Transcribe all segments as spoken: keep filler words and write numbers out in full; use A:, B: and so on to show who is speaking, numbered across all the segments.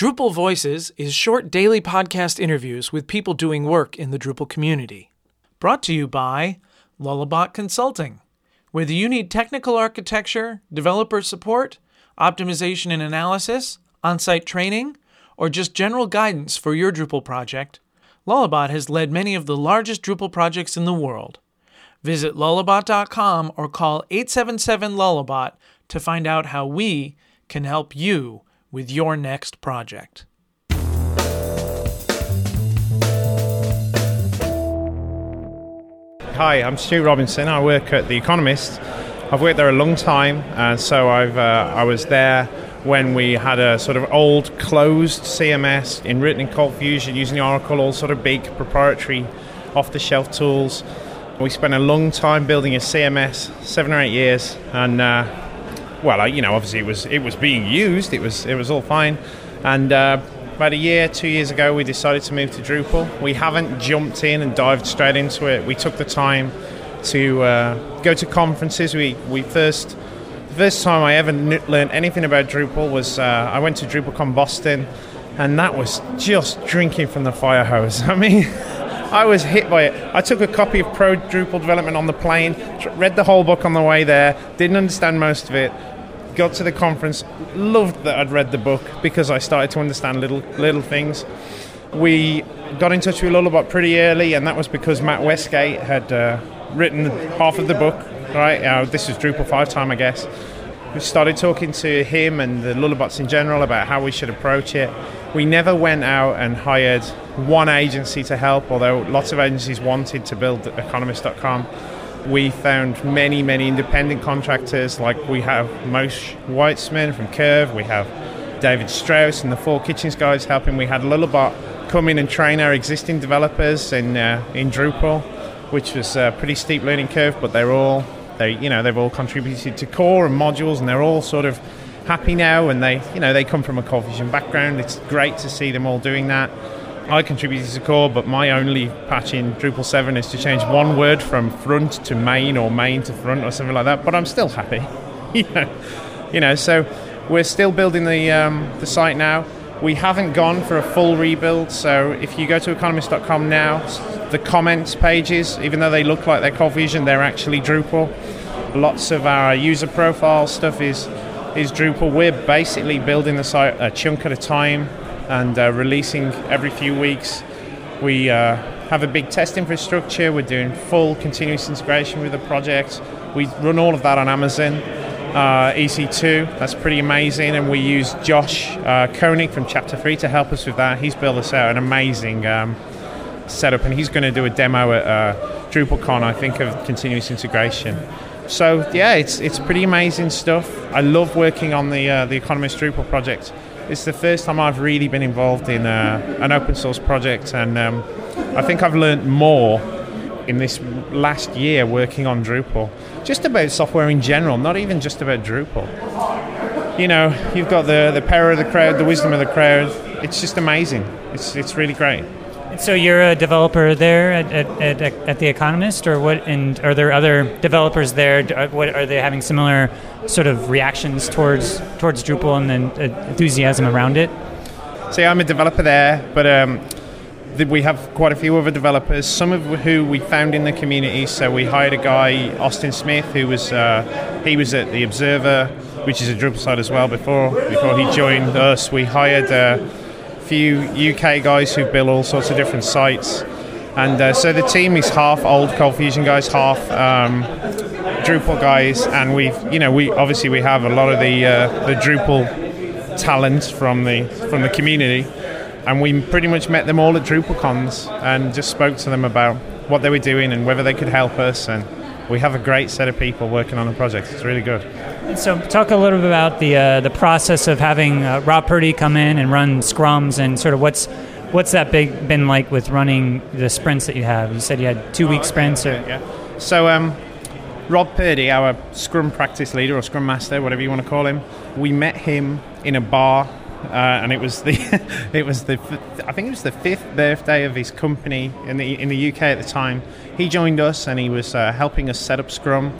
A: Drupal Voices is short daily podcast interviews with people doing work in the Drupal community. Brought to you by Lullabot Consulting. Whether you need technical architecture, developer support, optimization and analysis, on-site training, or just general guidance for your Drupal project, Lullabot has led many of the largest Drupal projects in the world. Visit lullabot dot com or call eight seven seven lullabot to find out how we can help you with your next project.
B: Hi, I'm Stu Robinson. I work at The Economist. I've worked there a long time, and so I've uh, I was there when we had a sort of old closed C M S in written in Cold Fusion using Oracle, all sort of big proprietary off-the-shelf tools. We spent a long time building a C M S, seven or eight years, and uh, well, you know, obviously it was it was being used. It was it was all fine, and uh, about a year, two years ago, we decided to move to Drupal. We haven't jumped in and dived straight into it. We took the time to uh, go to conferences. We we first the first time I ever n- learned anything about Drupal was uh, I went to DrupalCon Boston, and that was just drinking from the fire hose. I mean, I was hit by it. I took a copy of Pro Drupal Development on the plane, read the whole book on the way there, didn't understand most of it. Got to the conference, loved that I'd read the book because I started to understand little little things. We got in touch with Lullabot pretty early, and that was because Matt Westgate had uh, written half of the book. Right, uh, this was Drupal five time, I guess. We started talking to him and the Lullabots in general about how we should approach it. We never went out and hired one agency to help, although lots of agencies wanted to build economist dot com. We found many, many independent contractors, like we have Moshe Weitzman from Curve, we have David Strauss and the Four Kitchens guys helping. We had Lullabot come in and train our existing developers in uh, in Drupal, which was a pretty steep learning curve, but they're all they you know they've all contributed to core and modules, and they're all sort of happy now, and they you know they come from a Cold Fusion background. It's great to see them all doing that. I contributed to core, but my only patch in Drupal seven is to change one word from front to main or main to front or something like that, but I'm still happy. you know, you know. So we're still building the um, the site now. We haven't gone for a full rebuild, so if you go to economist dot com now, the comments pages, even though they look like they're Cold Fusion, they're actually Drupal. Lots of our user profile stuff is is Drupal. We're basically building the site a chunk at a time and uh, releasing every few weeks. We uh, have a big test infrastructure. We're doing full continuous integration with the project. We run all of that on Amazon uh, E C two. That's pretty amazing, and we use Josh uh, Koenig from Chapter three to help us with that. He's built us out an amazing um, setup, and he's going to do a demo at uh, DrupalCon, I think, of continuous integration. So yeah, it's it's pretty amazing stuff. I love working on the uh, the Economist Drupal project. It's the first time I've really been involved in uh, an open source project, and um, I think I've learned more in this last year working on Drupal, just about software in general, not even just about Drupal. You know, you've got the, the power of the crowd, the wisdom of the crowd. It's just amazing. It's it's really great.
C: So you're a developer there at at, at, at The Economist, or what? And are there other developers there? What are they having similar sort of reactions towards towards Drupal and then enthusiasm around it?
B: See, I'm a developer there, but um, the, we have quite a few other developers. Some of who we found in the community. So we hired a guy, Austin Smith, who was uh, he was at The Observer, which is a Drupal site as well. Before before he joined us, we hired Uh, few U K guys who build all sorts of different sites, and uh, so the team is half old Cold Fusion guys, half um, Drupal guys, and we've you know we obviously we have a lot of the uh, the Drupal talent from the from the community, and we pretty much met them all at DrupalCons and just spoke to them about what they were doing and whether they could help us, and we have a great set of people working on the project. It's really good.
C: So talk a little bit about the uh, the process of having uh, Rob Purdy come in and run scrums, and sort of what's what's that big been like with running the sprints that you have? You said you had two week sprints. Or
B: yeah. So um, Rob Purdy, our Scrum practice leader or Scrum master, whatever you want to call him, we met him in a bar, uh, and it was the it was the I think it was the fifth birthday of his company in the in the U K at the time. He joined us, and he was uh, helping us set up Scrum.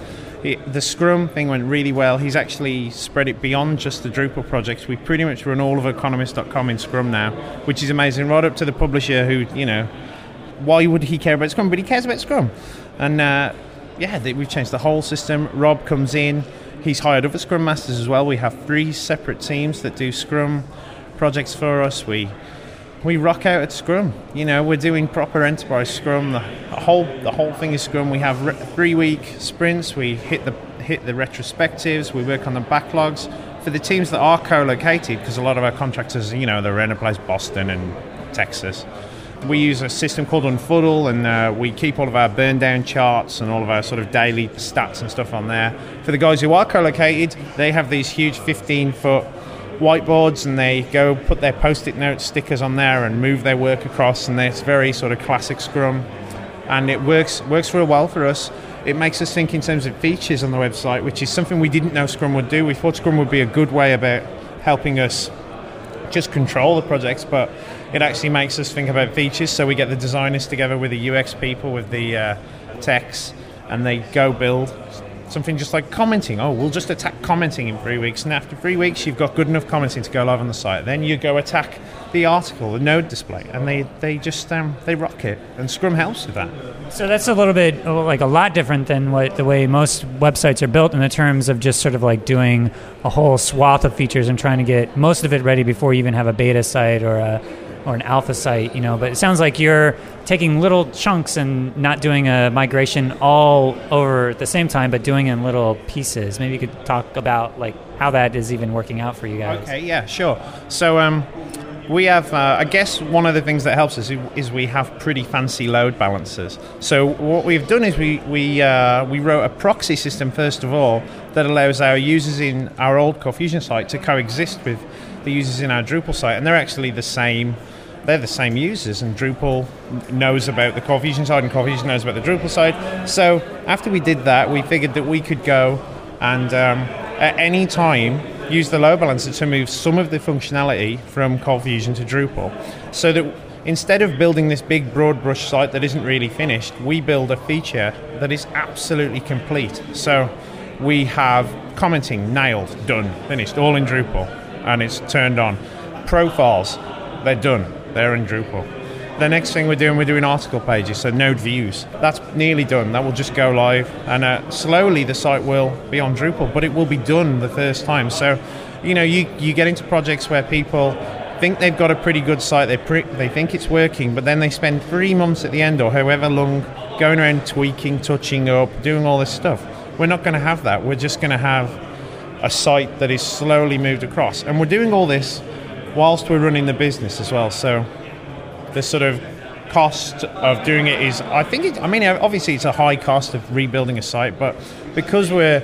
B: It, the Scrum thing went really well. He's actually spread it beyond just the Drupal projects. We pretty much run all of economist dot com in Scrum now, which is amazing, right up to the publisher who, you know, why would he care about Scrum? But he cares about Scrum. And uh, yeah, they, we've changed the whole system. Rob comes in. He's hired other Scrum Masters as well. We have three separate teams that do Scrum projects for us. We we rock out at Scrum. You know, we're doing proper enterprise Scrum. The whole the whole thing is Scrum. We have re- three week sprints. We hit the hit the retrospectives. We work on the backlogs for the teams that are co-located, because a lot of our contractors, you know, they're in a place Boston and Texas. We use a system called Unfuddle, and uh, we keep all of our burn down charts and all of our sort of daily stats and stuff on there. For the guys who are co-located, they have these huge fifteen foot whiteboards, and they go put their post-it note stickers on there and move their work across, and it's very sort of classic Scrum, and it works works real well for us. It makes us think in terms of features on the website, which is something we didn't know Scrum would do. We thought Scrum would be a good way about helping us just control the projects, but it actually makes us think about features. So we get the designers together with the U X people, with the uh, techs, and they go build something just like commenting. Oh, we'll just attack commenting in three weeks, and after three weeks you've got good enough commenting to go live on the site. Then you go attack the article, the node display, and they they just um, they rock it, and Scrum helps with that.
C: So that's a little bit, like a lot different than what the way most websites are built in the terms of just sort of like doing a whole swath of features and trying to get most of it ready before you even have a beta site or a or an alpha site, you know. But it sounds like you're taking little chunks and not doing a migration all over at the same time, but doing it in little pieces. Maybe you could talk about like how that is even working out for you guys.
B: Okay, yeah, sure. So um, we have, uh, I guess one of the things that helps us is we have pretty fancy load balancers. So what we've done is we we uh, we wrote a proxy system first of all that allows our users in our old Core Fusion site to coexist with the users in our Drupal site, and they're actually the same. They're the same users, and Drupal knows about the Core Fusion side and Core Fusion knows about the Drupal side. So after we did that, we figured that we could go and um, at any time use the load balancer to move some of the functionality from Core Fusion to Drupal, so that instead of building this big broad brush site that isn't really finished, we build a feature that is absolutely complete. So we have commenting nailed, done, finished, all in Drupal, and it's turned on. Profiles, they're done. They're in Drupal. The next thing we're doing, we're doing article pages, so node views. That's nearly done. That will just go live, and uh, slowly the site will be on Drupal, but it will be done the first time. So, you know, you, you get into projects where people think they've got a pretty good site, they pre- they think it's working, but then they spend three months at the end, or however long, going around tweaking, touching up, doing all this stuff. We're not going to have that. We're just going to have a site that is slowly moved across. And we're doing all this whilst we're running the business as well. So the sort of cost of doing it is, I think it, I mean, obviously it's a high cost of rebuilding a site, but because we're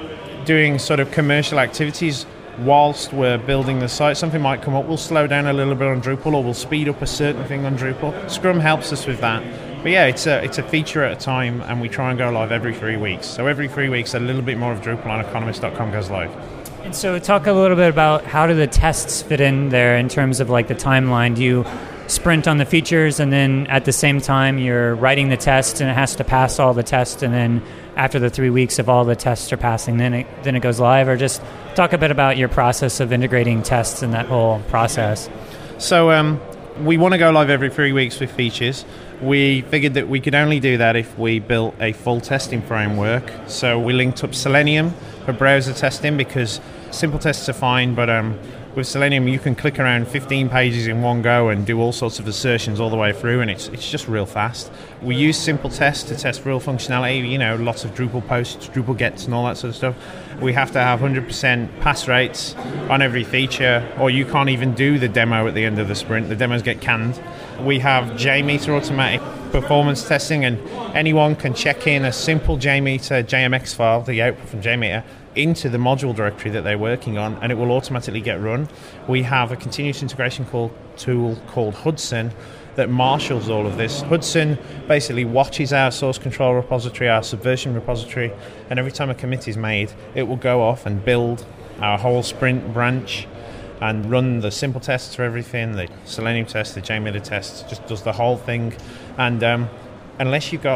B: doing sort of commercial activities whilst we're building the site, something might come up, we'll slow down a little bit on Drupal, or we'll speed up a certain thing on Drupal. Scrum helps us with that. But yeah, it's a, it's a feature at a time, and we try and go live every three weeks. So every three weeks, a little bit more of Drupal on economist dot com goes live.
C: And so talk a little bit about how do the tests fit in there in terms of like the timeline. Do you sprint on the features, and then at the same time you're writing the test and it has to pass all the tests, and then after the three weeks if all the tests are passing, then it, then it goes live? Or just talk a bit about your process of integrating tests and that whole process.
B: So um, we want to go live every three weeks with features. We figured that we could only do that if we built a full testing framework. So we linked up Selenium for browser testing, because simple tests are fine, but um, with Selenium you can click around fifteen pages in one go and do all sorts of assertions all the way through, and it's it's just real fast. We use simple tests to test real functionality, you know, lots of Drupal posts, Drupal gets and all that sort of stuff. We have to have one hundred percent pass rates on every feature, or you can't even do the demo at the end of the sprint. The demos get canned. We have JMeter automatic performance testing, and anyone can check in a simple JMeter J M X file, the output from JMeter, into the module directory that they're working on, and it will automatically get run. We have a continuous integration call, tool called Hudson that marshals all of this. Hudson basically watches our source control repository, our Subversion repository, and every time a commit is made, it will go off and build our whole sprint branch and run the simple tests for everything, the Selenium tests, the JMeter tests, just does the whole thing. And um, unless you've got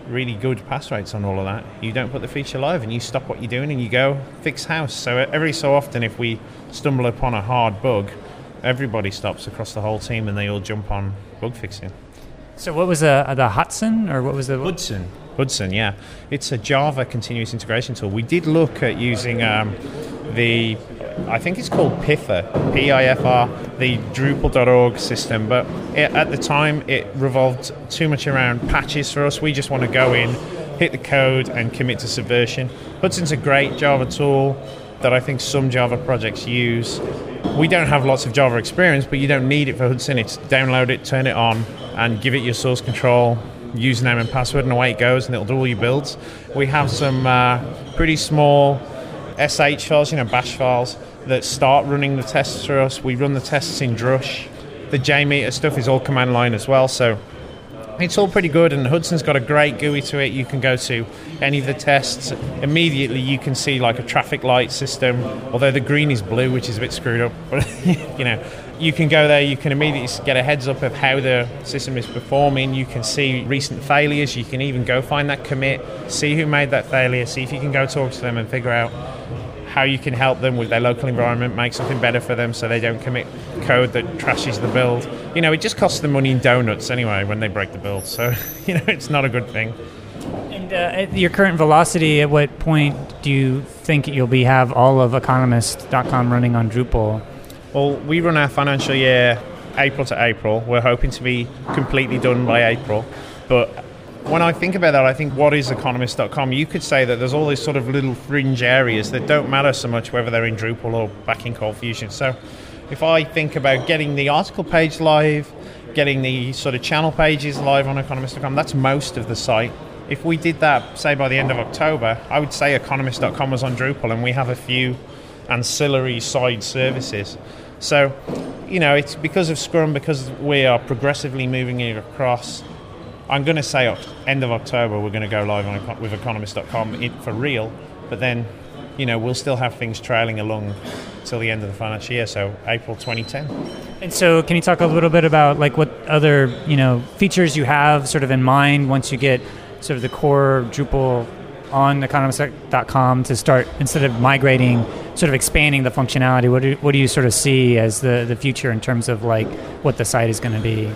B: really good pass rates on all of that, you don't put the feature live and you stop what you're doing and you go fix house. So every so often, if we stumble upon a hard bug, everybody stops across the whole team and they all jump on bug fixing.
C: So what was the, the Hudson, or what was the...
B: Hudson. Hudson, yeah. It's a Java continuous integration tool. We did look at using um, the, I think it's called P I F R, P I F R, the Drupal dot org system, but it, at the time it revolved too much around patches for us. We just want to go in, hit the code, and commit to Subversion. Hudson's a great Java tool that I think some Java projects use. We don't have lots of Java experience, but you don't need it for Hudson. It's download it, turn it on, and give it your source control, username and password, and away it goes, and it'll do all your builds. We have some uh, pretty small S H files, you know, bash files, that start running the tests for us. We run the tests in Drush. The JMeter stuff is all command line as well, so it's all pretty good, and Hudson's got a great G U I to it. You can go to any of the tests. Immediately you can see like a traffic light system, although the green is blue, which is a bit screwed up. But you know, you can go there, you can immediately get a heads up of how the system is performing. You can see recent failures. You can even go find that commit, see who made that failure, see if you can go talk to them and figure out how you can help them with their local environment, make something better for them so they don't commit code that trashes the build. You know, it just costs them money in donuts anyway when they break the build, so, you know, it's not a good thing.
C: And uh, at your current velocity, at what point do you think you'll be have all of economist dot com running on Drupal?
B: Well, we run our financial year April to April. We're hoping to be completely done by April, but when I think about that, I think, what is economist dot com? You could say that there's all these sort of little fringe areas that don't matter so much whether they're in Drupal or back in ColdFusion. So if I think about getting the article page live, getting the sort of channel pages live on economist dot com, that's most of the site. If we did that, say, by the end of October, I would say economist dot com was on Drupal, and we have a few ancillary side services. So, you know, it's because of Scrum, because we are progressively moving it across. I'm going to say end of October we're going to go live on, with economist dot com for real, but then, you know, we'll still have things trailing along till the end of the financial year, so April twenty ten.
C: And so can you talk a little bit about like what other, you know, features you have sort of in mind once you get sort of the core Drupal on economist dot com to start, instead of migrating, sort of expanding the functionality? What do, what do you sort of see as the, the future in terms of like what the site is going to be?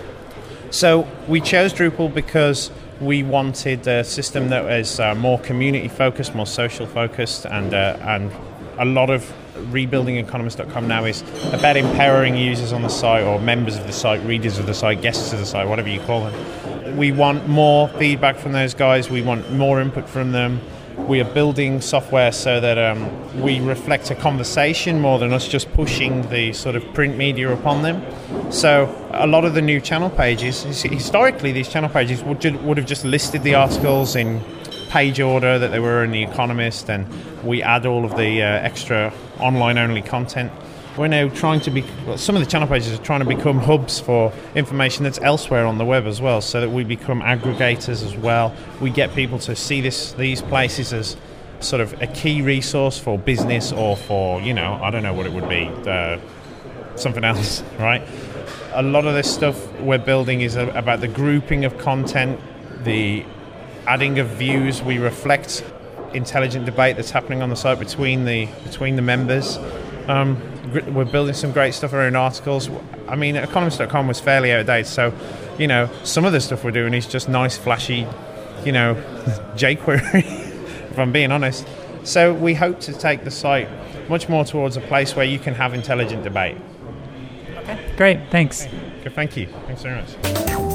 B: So we chose Drupal because we wanted a system that was uh, more community focused, more social focused, and uh, and a lot of rebuilding economist dot com now is about empowering users on the site, or members of the site, readers of the site, guests of the site, whatever you call them. We want more feedback from those guys. We want more input from them. We are building software so that um, we reflect a conversation more than us just pushing the sort of print media upon them. So a lot of the new channel pages, historically these channel pages would, ju- would have just listed the articles in page order that they were in The Economist, and we add all of the uh, extra online-only content. We're now trying to be, well, some of the channel pages are trying to become hubs for information that's elsewhere on the web as well, so that we become aggregators as well. We get people to see this these places as sort of a key resource for business, or for, you know, I don't know what it would be, uh, something else, right? A lot of this stuff we're building is a, about the grouping of content, the adding of views. We reflect intelligent debate that's happening on the site between the between the members. Um, we're building some great stuff around articles. I mean, economist dot com was fairly out of date, so, you know, some of the stuff we're doing is just nice, flashy, you know, jQuery, if I'm being honest. So we hope to take the site much more towards a place where you can have intelligent debate.
C: Okay, great, thanks.
B: Okay, thank you. Thanks very much.